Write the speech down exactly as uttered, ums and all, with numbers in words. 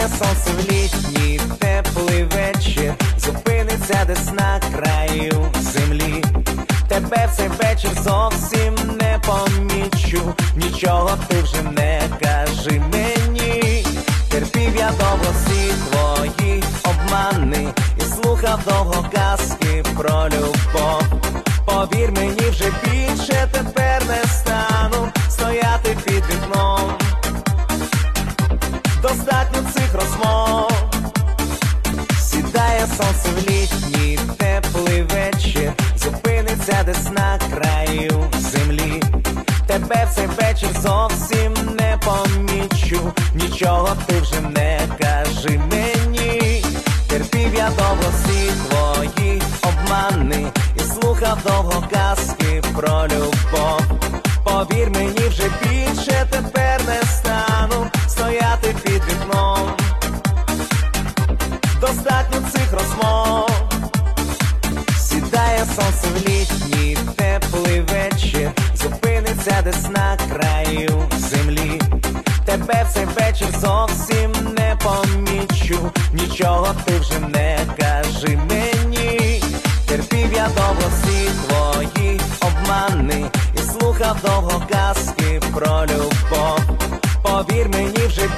сонце в літній теплий вечір, зупиниться десь на краю землі. Тебе в цей вечір зовсім не помічу, нічого ти вже не кажи мені. Терпів я довго всі твої обмани і слухав довго казки про любов. Повір мені, вже більше тепер не стану стояти під вікном. Достатньо цих розмов. Сідає сонце в літній теплий вечір, зупиниться десь на краю землі. Тебе в цей вечір зовсім не помічу, нічого ти вже не кажи мені. Терпів я довго всі твої обмани і слухав довго казки про любов. Повір мені, вже більше тепер не стану стояти під вікном. Достатньо цих розмов. Сідає сонце в літній теплий вечір, зупиниться десь на краю землі. Тебе в цей вечір зовсім не помічу, нічого ти вже не кажи мені. Терпів я довго всі твої обмани і слухав довго казки про любов. Повір мені, вже